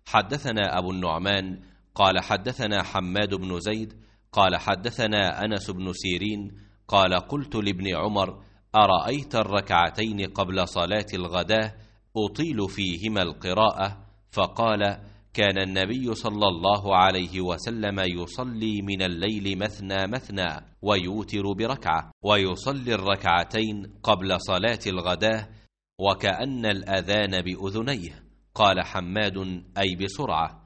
حدثنا أبو النعمان قال حدثنا حماد بن زيد قال حدثنا أنس بن سيرين قال قلت لابن عمر أرأيت الركعتين قبل صلاة الغداة أطيل فيهما القراءة؟ فقال كان النبي صلى الله عليه وسلم يصلي من الليل مثنى مثنى ويوتر بركعة، ويصلي الركعتين قبل صلاة الغداة وكأن الأذان بأذنيه. قال حماد أي بسرعة.